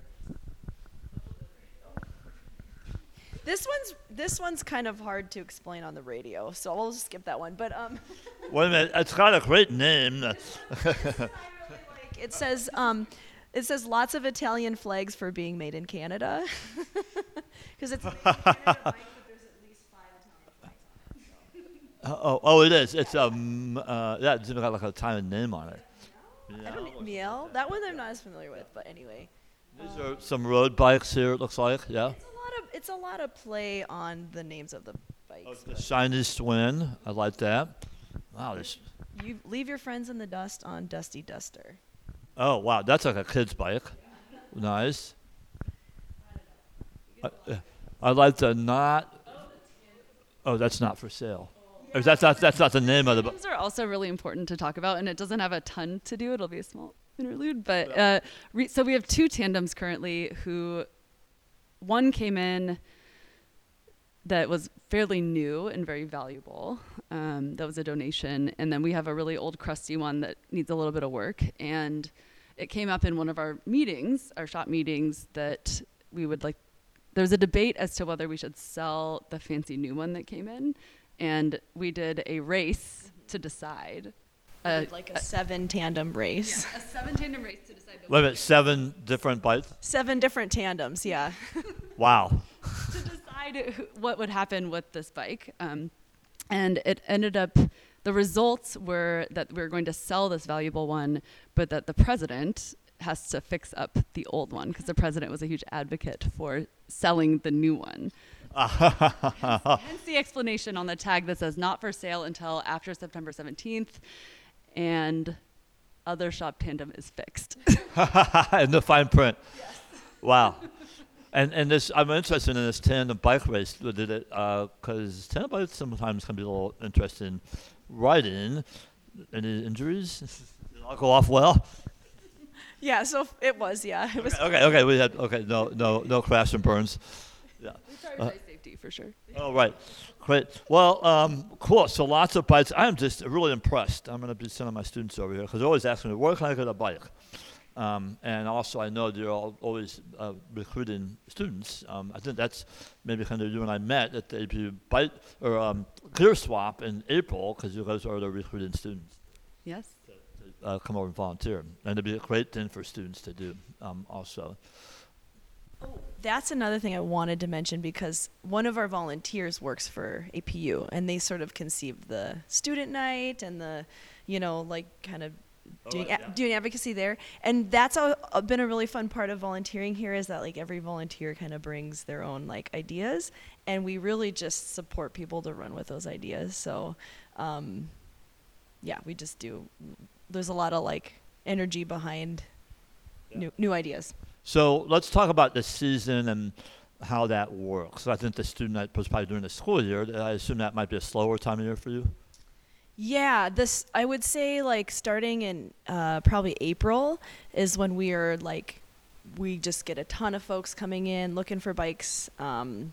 This one's this one's kind of hard to explain on the radio, so I'll just skip that one. But um, Wait a minute. It's got a great name. it says um, it says lots of Italian flags for being made in Canada, because it's made in Canada bike, but there's at least five Italian flags on it. So. oh, oh, it is. It's um, uh, yeah, it's even got like a Italian name on it. I don't Miel. That one I'm not as familiar with, but anyway. These are some road bikes here. It looks like, yeah. It's a lot of it's a lot of play on the names of the bikes. The shiny Swin. I like that. Wow. This. You leave your friends in the dust on Dusty Duster. Oh wow, that's like a kid's bike. Nice. I, uh, I like the not. Oh, that's not for sale. Or that's not that's not the name of the bike. Those are also really important to talk about, and it doesn't have a ton to do. It'll be a small interlude, but uh, re- so we have two tandems currently. Who one came in that was fairly new and very valuable. Um, that was a donation, and then we have a really old, crusty one that needs a little bit of work. And it came up in one of our meetings, our shop meetings, that we would like. There's a debate as to whether we should sell the fancy new one that came in. And we did a race to decide. Uh, like a seven tandem race. Yeah, a seven tandem race to decide. Wait a minute, seven different bikes? Seven different tandems, yeah. Wow. To decide who, what would happen with this bike. Um, and it ended up, the results were that we were going to sell this valuable one, but that the president has to fix up the old one because the president was a huge advocate for selling the new one. Hence the explanation on the tag that says not for sale until after September seventeenth, and other shop tandem is fixed. In the fine print. Yes. Wow. And and this, I'm interested in this tandem bike race. Did it? Because uh, tandem bikes sometimes can be a little interesting riding. Any injuries? Did it all go off well? Yeah. So it was. Yeah. It was. Okay. Okay. okay we had. Okay. No. No. No crash and burns. Yeah. We tried Uh, bike safety for sure. Oh, right. Great. Well, um, cool. So lots of bikes. I'm just really impressed. I'm going to be sending my students over here because they're always asking me, where can I get a bike? Um, and also, I know they're all always uh, recruiting students. Um, I think that's maybe kind of you and I met at the A P U bike or um, Clear Swap in April because you guys are the recruiting students. Yes. To, to uh, come over and volunteer. And it'd be a great thing for students to do um, also. Oh, that's another thing I wanted to mention because one of our volunteers works for A P U and they sort of conceived the student night and the, you know, like kind of doing, Oh, yeah. a- doing advocacy there. And that's a, a, been a really fun part of volunteering here is that like every volunteer kind of brings their own like ideas and we really just support people to run with those ideas. So, um, yeah, we just do. There's a lot of like energy behind Yeah. new new ideas. So let's talk about the season and how that works. I think the student night was probably during the school year. I assume that might be a slower time of year for you. Yeah, this I would say like starting in uh, probably April is when we are like we just get a ton of folks coming in looking for bikes, um,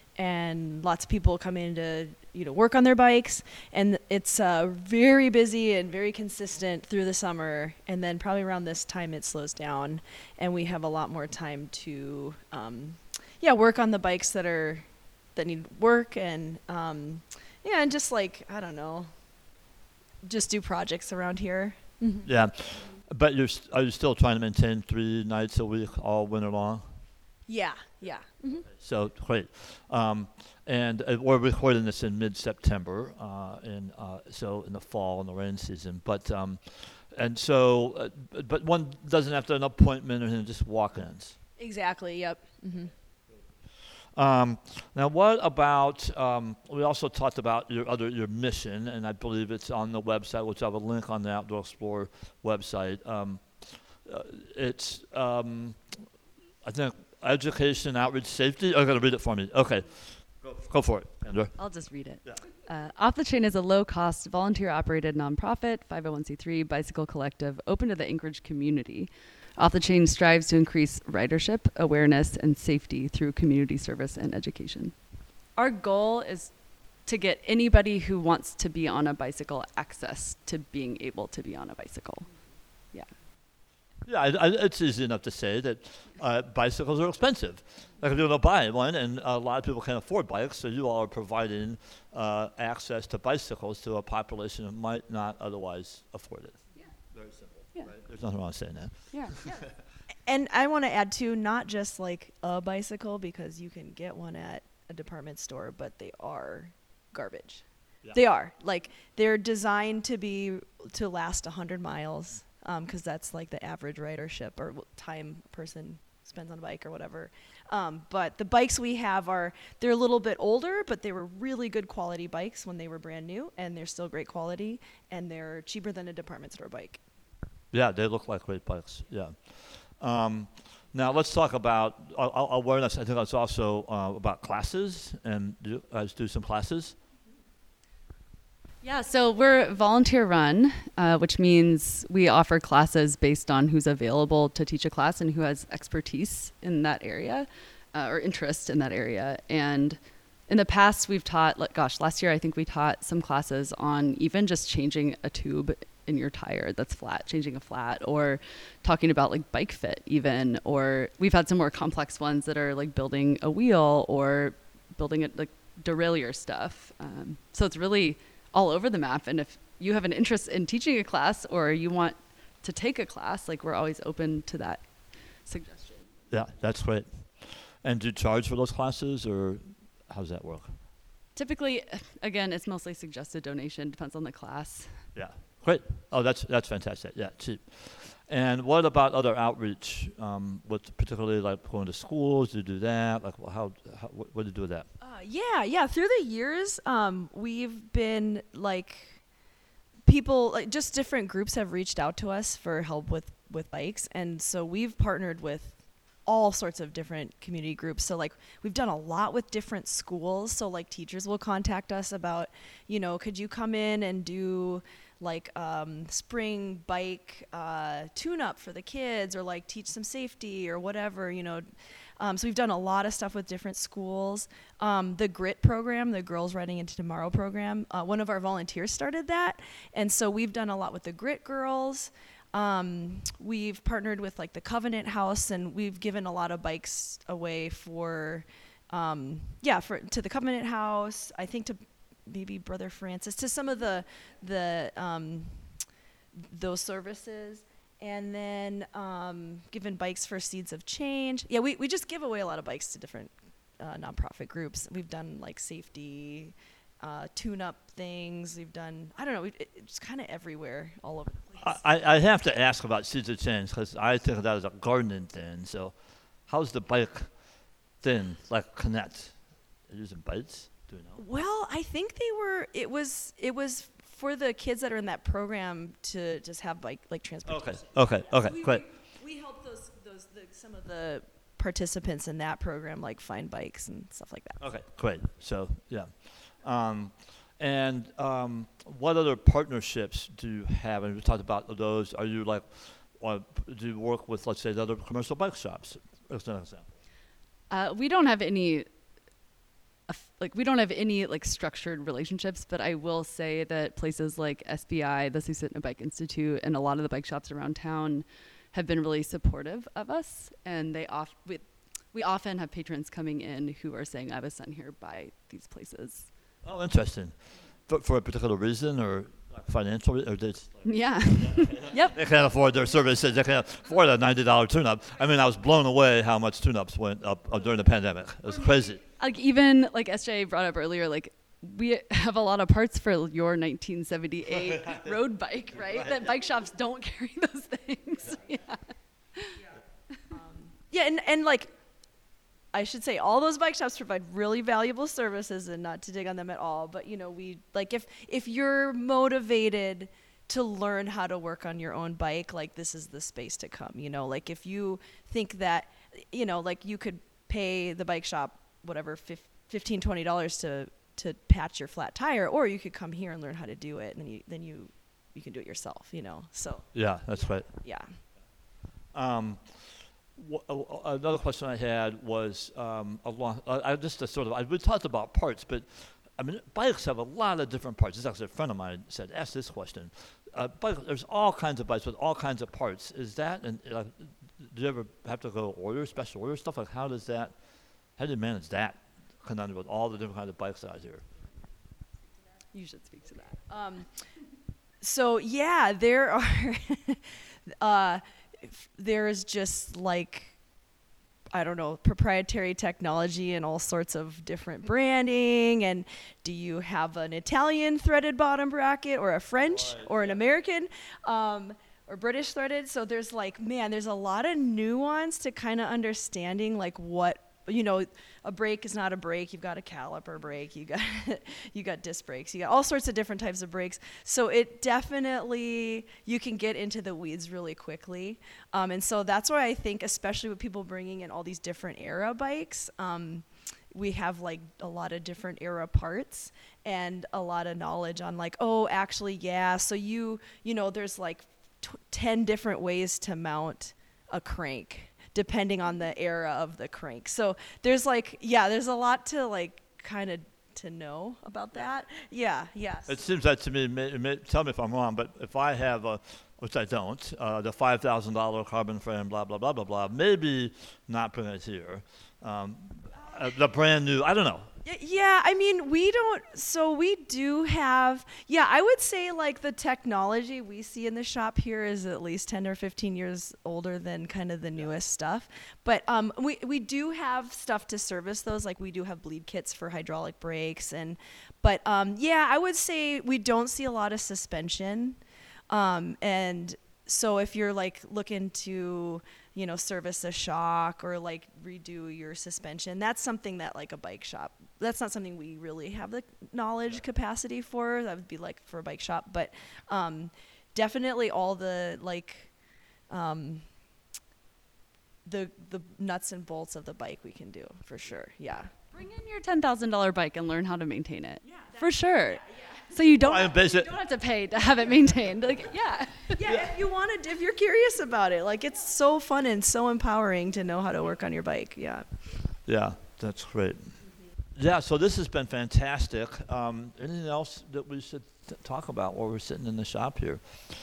and lots of people come in to you know work on their bikes, and it's uh, very busy and very consistent through the summer, and then probably around this time it slows down, and we have a lot more time to um, yeah work on the bikes that are that need work and um, yeah and just like I don't know. Just do projects around here. Mm-hmm. Yeah, but you're st- are you still trying to maintain three nights a week all winter long? Yeah, yeah. hmm So great. Um, and uh, we're recording this in mid-September, uh, in uh, so in the fall in the rain season. But um, and so, uh, b- but one doesn't have to have an appointment or anything, just walk-ins. Exactly. Yep. hmm Um, now, what about? Um, we also talked about your other your mission, and I believe it's on the website, which I have a link on the Outdoor Explorer website. Um, uh, it's um, I think education, outreach, safety. I'm going to read it for me. Okay, go, go for it, Andrew. I'll just read it. Yeah. Uh, Off the Chain is a low-cost, volunteer-operated nonprofit, five oh one c three bicycle collective open to the Anchorage community. Off the Chain strives to increase ridership, awareness, and safety through community service and education. Our goal is to get anybody who wants to be on a bicycle access to being able to be on a bicycle. Yeah. Yeah, I, I, it's easy enough to say that uh, bicycles are expensive. Like, people don't buy one, and a lot of people can't afford bikes, so you all are providing uh, access to bicycles to a population that might not otherwise afford it. Yeah. Very simple. Yeah. Right? There's nothing wrong with saying that. Yeah. And I want to add too, not just like a bicycle, because you can get one at a department store, but they are garbage. Yeah. They are like they're designed to be to last one hundred miles, because that's like the average ridership or w- time a person spends on a bike or whatever. Um, but the bikes we have are they're a little bit older, but they were really good quality bikes when they were brand new, and they're still great quality, and they're cheaper than a department store bike. Yeah, they look like great bikes. Yeah. Um, now let's talk about uh, uh, awareness. I think that's also uh, about classes, and do, uh, do some classes. Yeah, so we're volunteer run, uh, which means we offer classes based on who's available to teach a class and who has expertise in that area uh, or interest in that area. And in the past, we've taught, like, gosh, last year I think we taught some classes on even just changing a tube in your tire that's flat, changing a flat, or talking about like bike fit even, or we've had some more complex ones that are like building a wheel or building it like derailleur stuff. Um, so it's really all over the map. And if you have an interest in teaching a class or you want to take a class, like we're always open to that suggestion. Yeah, that's great. And do you charge for those classes, or how does that work? Typically, again, it's mostly suggested donation, depends on the class. Yeah, great. Oh, that's that's fantastic. Yeah, cheap. And what about other outreach? Um, what particularly like going to schools? Do you do that? Like, well, how, how what, what do you do with that? Uh, yeah, yeah. Through the years, um, we've been like people, like just different groups have reached out to us for help with with bikes, and so we've partnered with all sorts of different community groups. So like we've done a lot with different schools. So like teachers will contact us about, you know, could you come in and do like um, spring bike uh, tune-up for the kids, or like teach some safety or whatever, you know. Um, so we've done a lot of stuff with different schools. Um, the GRIT program, the Girls Riding Into Tomorrow program, uh, one of our volunteers started that. And so we've done a lot with the GRIT girls. Um, we've partnered with like the Covenant House, and we've given a lot of bikes away for, um, yeah, for to the Covenant House, I think to maybe Brother Francis, to some of the, the um, those services. And then um, given bikes for Seeds of Change. Yeah, we, we just give away a lot of bikes to different uh, nonprofit groups. We've done like safety, uh, tune-up things. We've done, I don't know, we, it, it's kind of everywhere, all over the place. I, I have to ask about Seeds of Change, because I think of that as a gardening thing. So how's the bike thing like connect? Are you using bikes? Do you know? Well, I think they were, it was, it was for the kids that are in that program to just have bike, like transportation. Okay, okay, okay, So we, great. We, we helped those, those the, some of the participants in that program like find bikes and stuff like that. Okay, great. So, yeah. Um, and um, what other partnerships do you have? And we talked about those. Are you like, uh, do you work with, let's say, the other commercial bike shops? As an example. Uh, we don't have any, uh, like we don't have any like structured relationships, but I will say that places like S B I, the Susitna Bike Institute, and a lot of the bike shops around town have been really supportive of us, and they off we, we often have patrons coming in who are saying, "I have a son here by these places." Oh, interesting. For, for a particular reason, or Financially, or they, Yeah. Yep. they can't afford their services. They can't afford a ninety dollar tune-up. I mean, I was blown away how much tune-ups went up uh, during the pandemic. It was crazy. Like even like S J brought up earlier, like we have a lot of parts for your nineteen seventy-eight road bike, right? right? That bike shops don't carry those things. Yeah. Yeah, um, yeah and, and like, I should say all those bike shops provide really valuable services, and not to dig on them at all, but you know, we like if if you're motivated to learn how to work on your own bike, like this is the space to come, you know, like if you think that, you know, like you could pay the bike shop whatever fifteen, twenty dollars to to patch your flat tire, or you could come here and learn how to do it, and then you then you you can do it yourself, you know. So Yeah, that's right. yeah. Um, wh- uh, another question I had was um, along. Uh, I just uh, sort of. I, we talked about parts, but I mean, bikes have a lot of different parts. This actually a friend of mine said, ask this question. Uh, bike, there's all kinds of bikes with all kinds of parts. Is that? And uh, do you ever have to go order special order stuff? Like how does that? How do you manage that conundrum with all the different kinds of bikes out here? You should speak to that. Um, so yeah, there are. uh, f- there's just like, I don't know, proprietary technology and all sorts of different branding. And do you have an Italian threaded bottom bracket, or a French, or an American, um, or British threaded? So there's like, man, there's a lot of nuance to kind of understanding like what. You know, a brake is not a brake. You've got a caliper brake. You got you got disc brakes. You got all sorts of different types of brakes. So it definitely, you can get into the weeds really quickly. Um, and so that's why I think, especially with people bringing in all these different era bikes, um, we have like a lot of different era parts and a lot of knowledge on like, oh, actually, yeah. So you you know, there's like t- ten different ways to mount a crank, depending on the era of the crank. So there's like, yeah, there's a lot to like kind of to know about that. Yeah, yes. It seems that to me, may, may, tell me if I'm wrong, but if I have, a, which I don't, uh, the five thousand dollars carbon frame, blah, blah, blah, blah, blah, maybe not bring it here. Um, uh, the brand new, I don't know. Y- Yeah, I mean, we don't, so we do have, yeah, I would say like the technology we see in the shop here is at least ten or fifteen years older than kind of the newest stuff. But um, we, we do have stuff to service those, like we do have bleed kits for hydraulic brakes. And, but um, yeah, I would say we don't see a lot of suspension. Um, and so if you're like looking to, you know, service a shock or like redo your suspension, that's something that like a bike shop, that's not something we really have the knowledge capacity for. That would be like for a bike shop, but um, definitely all the like um, the the nuts and bolts of the bike we can do for sure. Yeah. Bring in your ten thousand dollars bike and learn how to maintain it. Yeah, for sure. Yeah, yeah. So you don't, Well, I you basi- don't have to pay to have it maintained. Like, yeah. Yeah, if you want to, if you're curious about it, like it's so fun and so empowering to know how to work on your bike. Yeah. Yeah, that's great. Yeah, so this has been fantastic. Um, anything else that we should t- talk about while we're sitting in the shop here?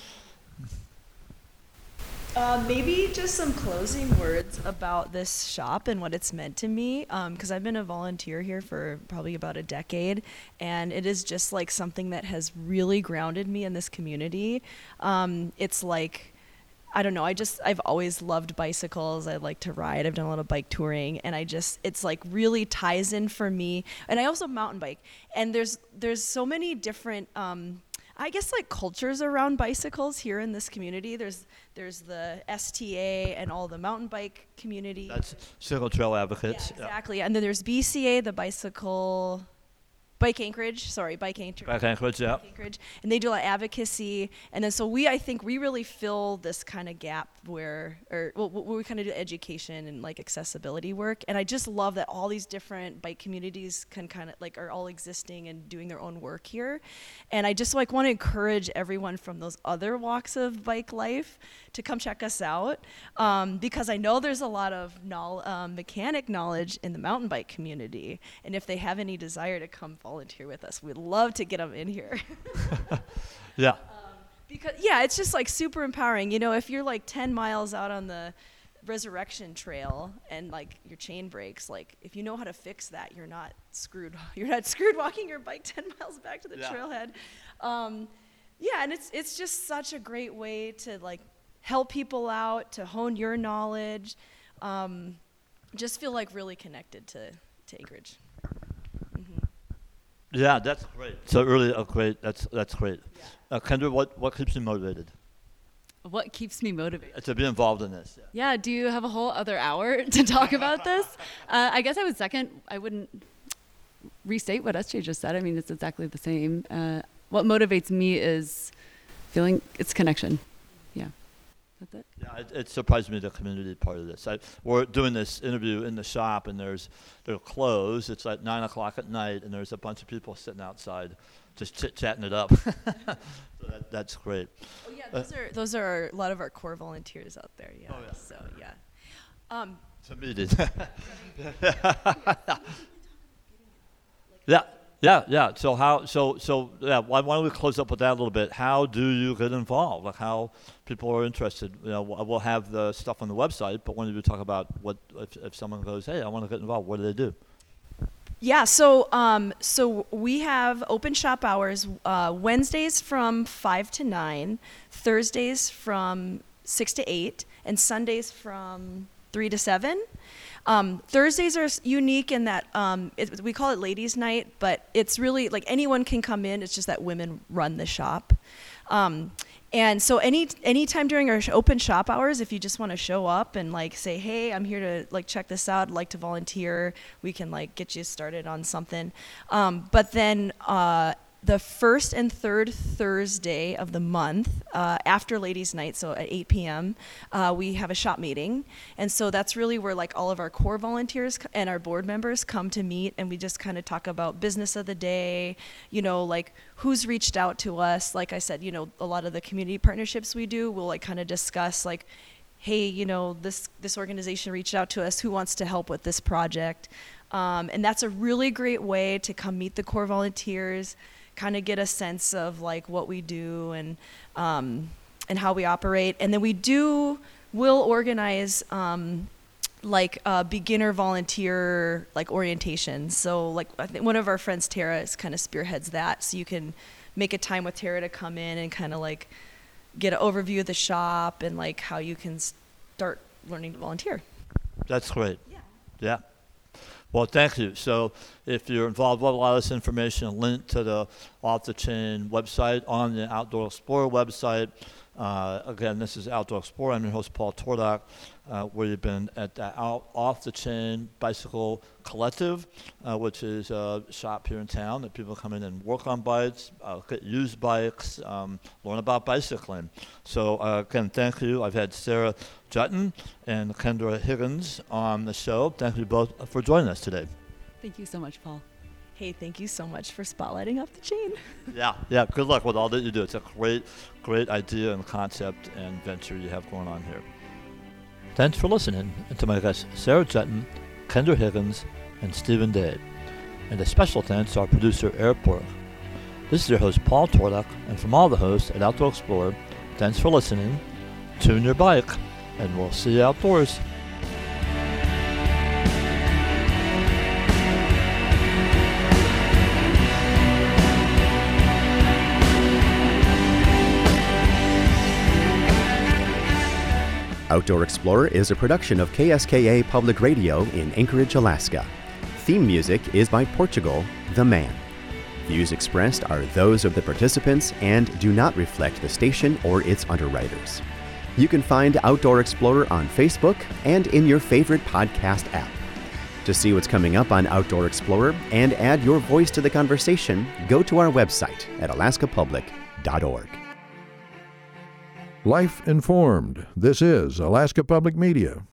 Uh, maybe just some closing words about this shop and what it's meant to me, because I've been a volunteer here for probably about a decade, and it is just like something that has really grounded me in this community. Um, it's like, I don't know, I just, I've always loved bicycles. I like to ride. I've done a lot of bike touring, and I just, it's like really ties in for me. And I also mountain bike, and there's there's so many different, um, I guess like cultures around bicycles here in this community. There's there's the S T A and all the mountain bike community. That's Single Trail yeah, Advocates. exactly. And then there's B C A, the bicycle, Bike Anchorage, sorry, Bike Anchorage. Back Anchorage, yeah. Anchorage, and they do a lot of advocacy, and then so we, I think we really fill this kind of gap where, or well, where we kind of do education and like accessibility work, and I just love that all these different bike communities can kind of like are all existing and doing their own work here, and I just like want to encourage everyone from those other walks of bike life to come check us out, um, because I know there's a lot of knowl- um, mechanic knowledge in the mountain bike community, and if they have any desire to come volunteer with us, we'd love to get them in here. Yeah. um, because yeah, it's just like super empowering. You know, if you're like ten miles out on the Resurrection Trail and like your chain breaks, like if you know how to fix that, you're not screwed. You're not screwed walking your bike ten miles back to the Yeah. trailhead. Um, Yeah, and it's it's just such a great way to like help people out, to hone your knowledge, um, just feel like really connected to, to Anchorage. Mm-hmm. Yeah, that's great. So really a great, that's that's great. Yeah. Uh, Kendra, what, what keeps you motivated What keeps me motivated? to be involved in this? Yeah. Yeah, do you have a whole other hour to talk about this? Uh, I guess I would second, I wouldn't restate what S J just said. I mean, it's exactly the same. Uh, what motivates me is feeling it's connection. Yeah, that's it. Yeah, it, it surprised me the community part of this. I, we're doing this interview in the shop, and there's they're closed. It's like nine o'clock at night, and there's a bunch of people sitting outside, just chit chatting it up. So that, that's great. Oh yeah, those uh, are those are a lot of our core volunteers out there. Yeah. Oh, yeah. So yeah. Um, to meet it. Yeah, yeah, yeah. So how? So so yeah. Why, why don't we close up with that a little bit? How do you get involved? Like how people are interested? You know, we'll have the stuff on the website, but when you talk about what if, if someone goes, hey, I want to get involved, what do they do? Yeah, so um, so we have open shop hours uh, Wednesdays from five to nine, Thursdays from six to eight, and Sundays from three to seven. Um, Thursdays are unique in that um, it, we call it ladies' night, but it's really like anyone can come in. It's just that women run the shop. Um, and so any anytime during our sh- open shop hours, if you just want to show up and like say, hey, I'm here to like check this out, I'd like to volunteer, we can like get you started on something. Um, but then uh, the first and third Thursday of the month, uh, after ladies' night, so at eight p.m., uh, we have a shop meeting. And so that's really where like all of our core volunteers c- and our board members come to meet, and we just kind of talk about business of the day, you know, like who's reached out to us. Like I said, you know, a lot of the community partnerships we do, we'll like kind of discuss like, hey, you know, this, this organization reached out to us, who wants to help with this project? Um, and that's a really great way to come meet the core volunteers, kind of get a sense of like what we do and um, and how we operate. And then we do will organize um, like uh, beginner volunteer like orientation. So like I think one of our friends, Tara, is kind of spearheads that. So you can make a time with Tara to come in and kind of like get an overview of the shop and like how you can start learning to volunteer. That's great. Yeah. Yeah. Well, thank you. So if you're involved with a lot of this information, link to the Off the Chain website on the Outdoor Explorer website. Uh, again, this is Outdoor Explorer. I'm your host, Paul Tordock, uh, where you've been at the Out, Off the Chain Bicycle Collective, uh, which is a shop here in town that people come in and work on bikes, uh, get used bikes, um, learn about bicycling. So uh, again, thank you. I've had Sarah Jutton and Kendra Higgins on the show. Thank you both for joining us today. Thank you so much, Paul. Hey, thank you so much for spotlighting Off the Chain. Yeah, yeah. Good luck with all that you do. It's a great, great idea and concept and venture you have going on here. Thanks for listening and to my guests Sarah Jutton, Kendra Higgins, and Stephen Day. And a special thanks to our producer Eric Borg. This is your host Paul Tordock, and from all the hosts at Outdoor Explorer, thanks for listening. Tune your bike, and we'll see you outdoors. Outdoor Explorer is a production of K S K A Public Radio in Anchorage, Alaska. Theme music is by Portugal, The Man. Views expressed are those of the participants and do not reflect the station or its underwriters. You can find Outdoor Explorer on Facebook and in your favorite podcast app. To see what's coming up on Outdoor Explorer and add your voice to the conversation, go to our website at alaska public dot org. Life informed. This is Alaska Public Media.